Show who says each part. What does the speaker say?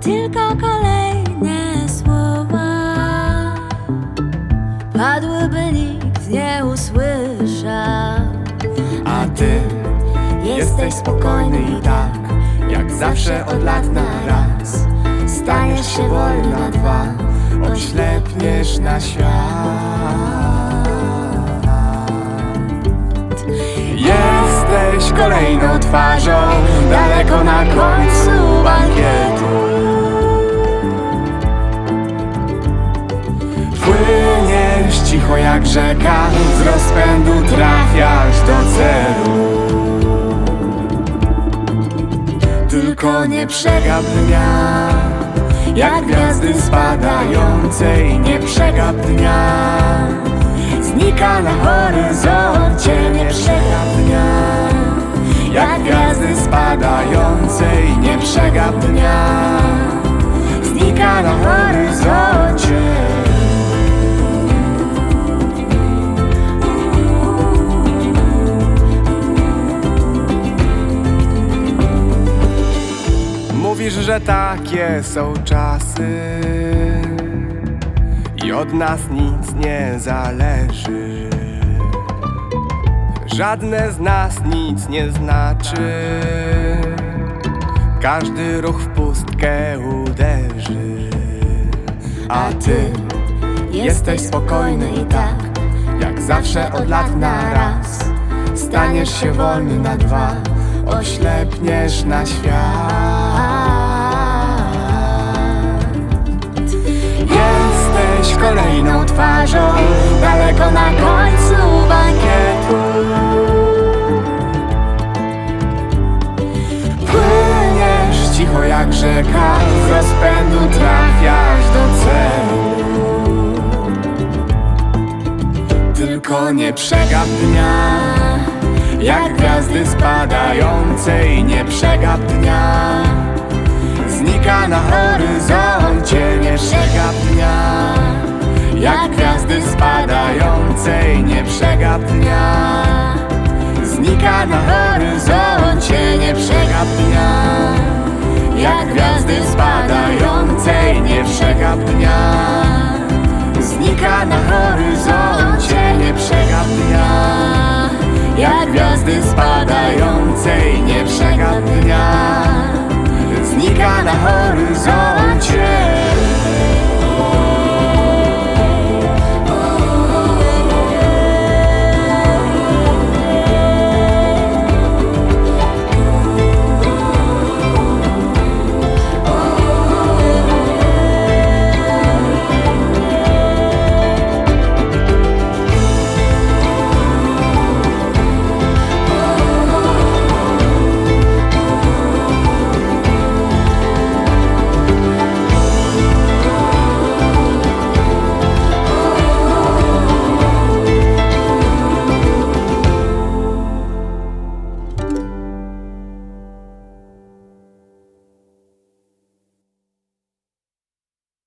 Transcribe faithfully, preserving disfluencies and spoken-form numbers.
Speaker 1: tylko kolejne słowa padłyby, nikt nie usłyszał.
Speaker 2: A ty jesteś spokojny i tak, jak zawsze od lat na raz staniesz się wolny na dwa, oślepniesz na świat. Jesteś kolejną twarzą daleko na końcu bankietu. Płyniesz cicho jak rzeka, z rozpędu trafiasz do celu. Tylko nie przegap dnia, jak gwiazdy spadającej. Nie przegap dnia, znika na horyzoncie. Nie przegap dnia, jak gwiazdy spadającej. Nie przegap dnia, znika na horyzoncie. Mówisz, że takie są czasy i od nas nic nie zależy. Żadne z nas nic nie znaczy, każdy ruch w pustkę uderzy. A ty jesteś spokojny i tak, jak zawsze od lat na raz staniesz się wolny na dwa, oślepniesz na świat. Jesteś kolejną twarzą daleko na końcu bankietu. Płyniesz cicho jak rzeka, z rozpędu trafiasz do celu. Tylko nie przegap dnia, jak gwiazdy spadającej. Nie przegap dnia, znika na horyzoncie. Nie przegap dnia, jak gwiazdy spadającej. Nie przegap dnia, znika na horyzoncie. Nie przegap dnia, jak gwiazdy spadającej. Nie przegap dnia, znika na horyzoncie. Nie przegap dnia, jak gwiazdy spadającej. Nie przegap dnia, znika na horyzoncie.